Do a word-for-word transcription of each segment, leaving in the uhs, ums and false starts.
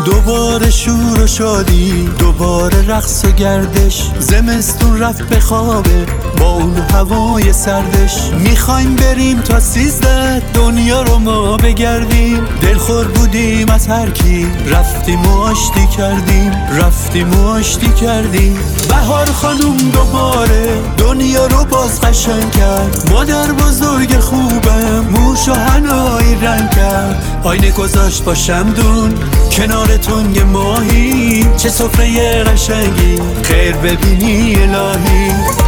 دوباره شور و شادی، دوباره رقص و گردش. زمستون رفت به خوابه با اون هوای سردش. میخوایم بریم تا سیزده دنیا رو ما بگردیم. دلخور بودیم از هر کی، رفتیم و آشتی کردیم، رفتیم و آشتی کردیم. بهار خانوم دوباره دنیا رو باز قشنگ کرد. مادر بزرگ خوبم موش و حنایی رنگ کرد. آینه گذاشت با شمدون کنار تنگ ماهی. چه سفره قشنگی، خیر ببینی الهی.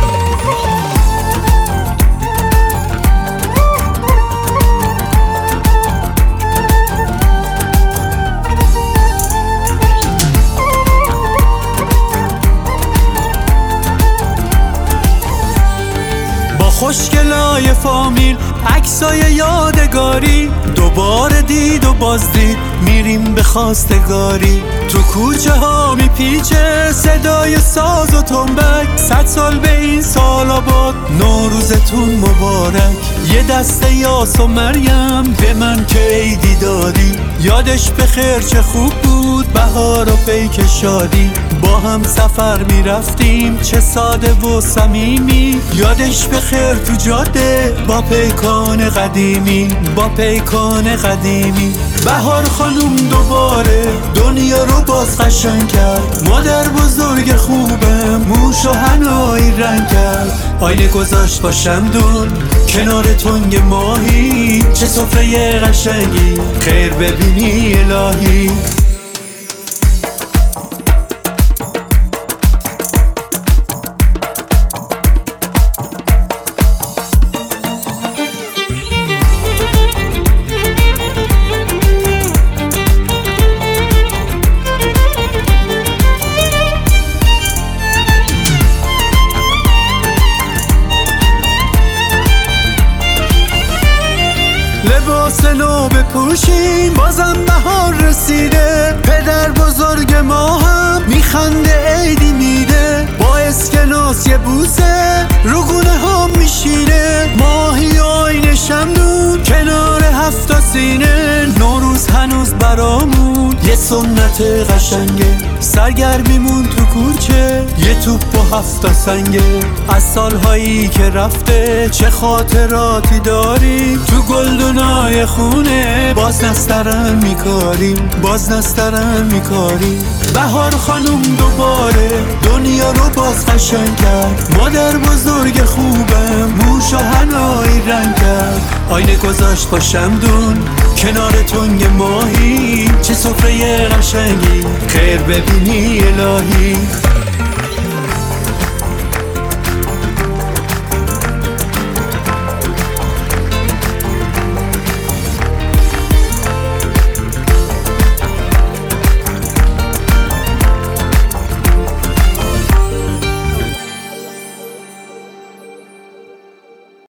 خوشگلای فامیل، عکسای یادگاری. دوباره دید و بازدید، میریم به خواستگاری. تو کوچه ها میپیچه صدای ساز و تنبک. صد سال به این سال آباد، نوروزتون مبارک. یه دسته یاس و مریم به من که عیدی دادی. یادش بخیر چه خوب بود بهار و پیک شادی. با هم سفر میرفتیم چه ساده و صمیمی. یادش بخیر تو جاده با پیکان قدیمی، با پیکان قدیمی. بهار خانوم دوباره دنیا رو باز قشنگ کرد. مادر بزرگ خوبم موش و حنایی رنگ کرد. آینه گذاشت با شمدون کنار تنگ ماهی. چه سفره قشنگی، خیر ببینی الهی. لباس نو بپوشیم بازم بهار رسیده. پدر بزرگ ما هم میخنده عیدی میده. با اسکناس یه بوسه رو گونه ها میشینه. ماهی و آینه شمدون کنار هفت سینه. نوروز هنوز برامون یه سنت قشنگه. سرگرمیمون تو کوچه یه توپ و هفت سنگه. از سالهایی که رفته چه خاطراتی داریم. تو گلدنای خونه باز نسترن میکاریم، باز نسترن میکاریم. بهار خانوم دوباره دنیا رو باز قشنگ کرد. مادر بزرگ خوبم موش و حنایی رنگ کرد. آینه گذاشت با شمدون کنار تنگ ماهی. چه سفره قشنگی، خیر ببینی الهی.